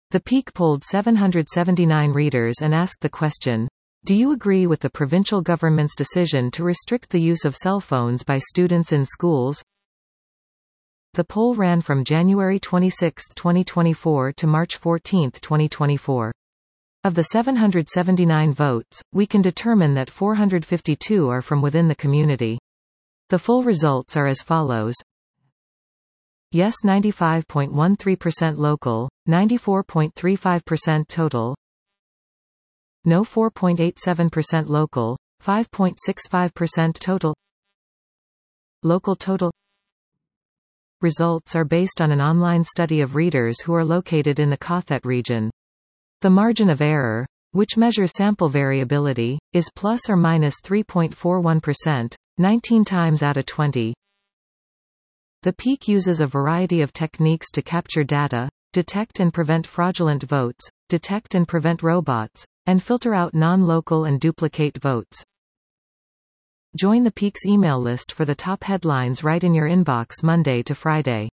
The Peak polled 779 readers and asked the question, "Do you agree with the provincial government's decision to restrict the use of cell phones by students in schools?" The poll ran from January 26, 2024 to March 14, 2024. Of the 779 votes, we can determine that 452 are from within the community. The full results are as follows. Yes 95.13% local, 94.35% total. No 4.87% local, 5.65% total. Local total. Results are based on an online study of readers who are located in the Cothet region. The margin of error, which measures sample variability, is plus or minus 3.41%, 19 times out of 20. The Peak uses a variety of techniques to capture data, detect and prevent fraudulent votes, detect and prevent robots, and filter out non-local and duplicate votes. Join the Peak's email list for the top headlines right in your inbox Monday to Friday.